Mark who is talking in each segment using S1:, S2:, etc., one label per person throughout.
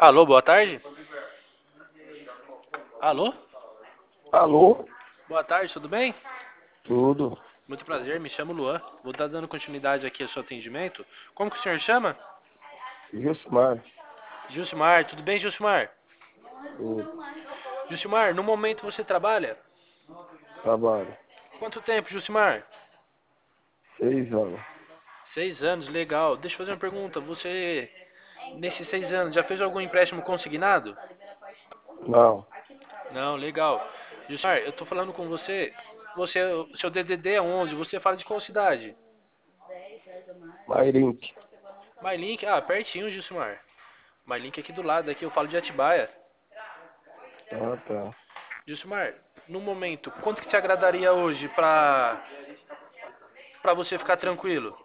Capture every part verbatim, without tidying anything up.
S1: Alô, boa tarde? Alô?
S2: Alô?
S1: Boa tarde, tudo bem?
S2: Tudo.
S1: Muito prazer, me chamo Luan. Vou estar dando continuidade aqui ao seu atendimento. Como que o senhor chama?
S2: Gilsmar.
S1: Gilcimar, tudo bem, Gilcimar?
S2: Tudo.
S1: Gilcimar, no momento você trabalha?
S2: Trabalho.
S1: Quanto tempo, Gilcimar?
S2: Seis anos.
S1: Seis anos, legal. Deixa eu fazer uma pergunta. Você, nesses seis anos, já fez algum empréstimo consignado?
S2: Não.
S1: Não, legal. Gilcimar, eu tô falando com você. Você, o seu D D D é onze, você fala de qual cidade?
S2: Mairink.
S1: Mailink, ah, pertinho, Gilcimar. Mailink aqui do lado, aqui eu falo de Atibaia.
S2: Ah, tá.
S1: Gilcimar, no momento, quanto que te agradaria hoje pra, pra você ficar tranquilo?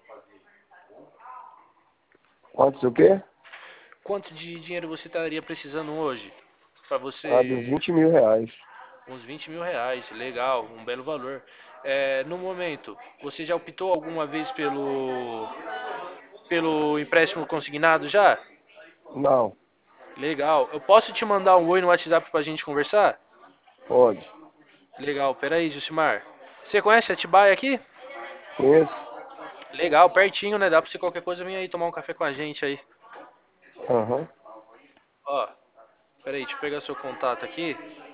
S2: Quantos o quê?
S1: Quanto de dinheiro você estaria precisando hoje? Pra
S2: Ah, de uns
S1: você,
S2: vinte mil reais.
S1: uns vinte mil reais, legal, um belo valor. É, no momento, você já optou alguma vez pelo, pelo empréstimo consignado já?
S2: Não.
S1: Legal. Eu posso te mandar um oi no WhatsApp pra gente conversar?
S2: Pode.
S1: Legal, peraí, Gilcimar. Você conhece Atibaia aqui?
S2: Conheço?
S1: Legal, pertinho, né? Dá pra você qualquer coisa vir aí tomar um café com a gente aí.
S2: Aham.
S1: Ó, peraí, deixa eu pegar seu contato aqui.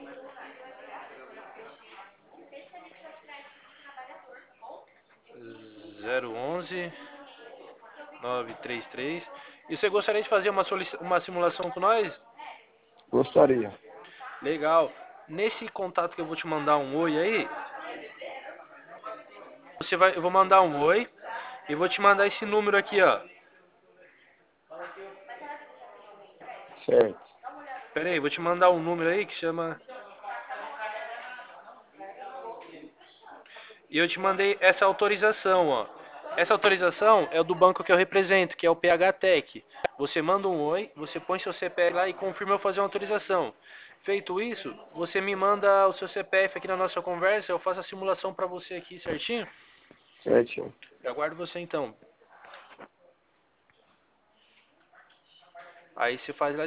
S1: zero onze nove três três. E você gostaria de fazer uma, solici- uma simulação com nós?
S2: Gostaria.
S1: Legal. Nesse contato que eu vou te mandar um oi aí, você vai, eu vou mandar um oi e vou te mandar esse número aqui, ó.
S2: Certo.
S1: Pera aí, vou te mandar um número aí que chama. E eu te mandei essa autorização, ó. Essa autorização é do banco que eu represento, que é o P H Tech. Você manda um oi, você põe seu C P F lá e confirma eu fazer uma autorização. Feito isso, você me manda o seu C P F aqui na nossa conversa, eu faço a simulação pra você aqui certinho.
S2: Certinho.
S1: Eu aguardo você então. Aí você faz lá